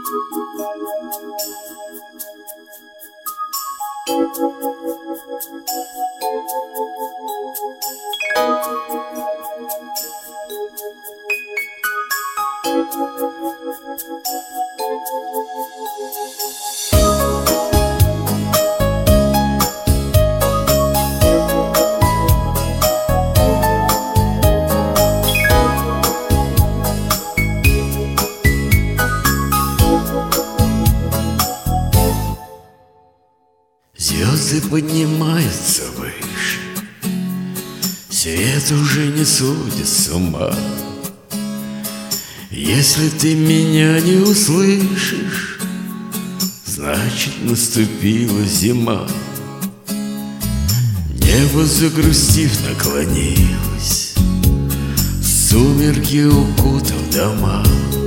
Звезды поднимаются выше, свет уже не сводит с ума. Если ты меня не услышишь, значит наступила зима. Небо, загрустив, наклонилось, сумерки укутав дома.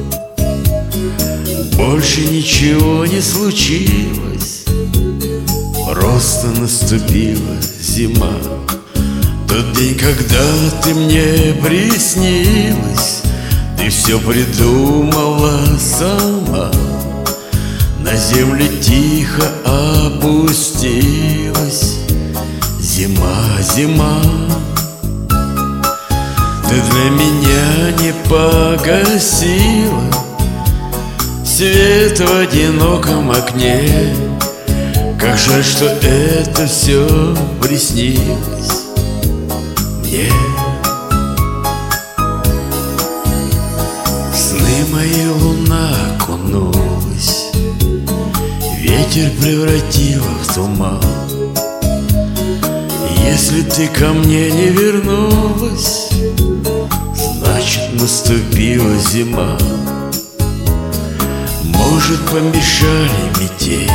Больше ничего не случилось, просто наступила зима. Тот день, когда ты мне приснилась, ты все придумала сама. На землю тихо опустилась зима, зима. Ты для меня не погасила свет в одиноком окне. Как жаль, что это все приснилось мне. В сны мои луна окунулась, ветер превратила в туман. Если ты ко мне не вернулась, значит наступила зима. Может, помешали метели,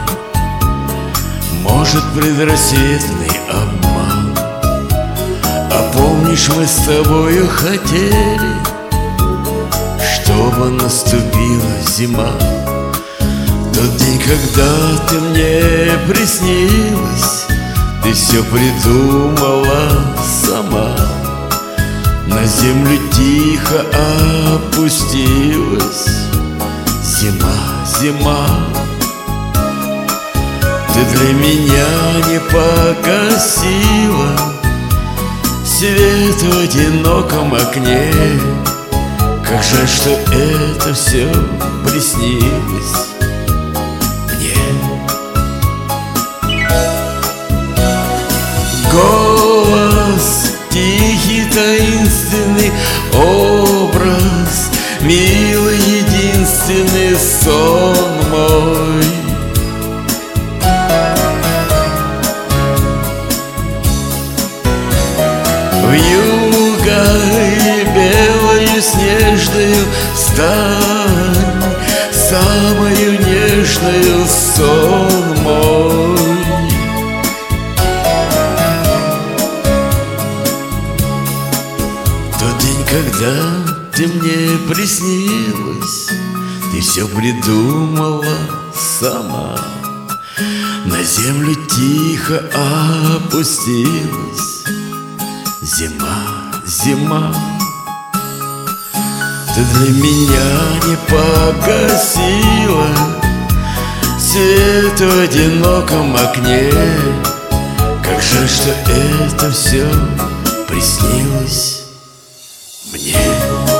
может, предрассветный обман. А помнишь, мы с тобою хотели, чтобы наступила зима. Тот день, когда ты мне приснилась, ты все придумала сама. На землю тихо опустилась зима, зима. Ты для меня не погасила свет в одиноком окне. Как жаль, что это все приснилось мне. Голос, тихий, таинственный образ, милый, единственный сон мой. Вьюгой белою снежною стань самою нежною сон мой. Тот день, когда ты мне приснилась, ты все придумала сама. На землю тихо опустилась зима, зима. Ты для меня не погасила свет в одиноком окне. Как жаль, что это все приснилось мне.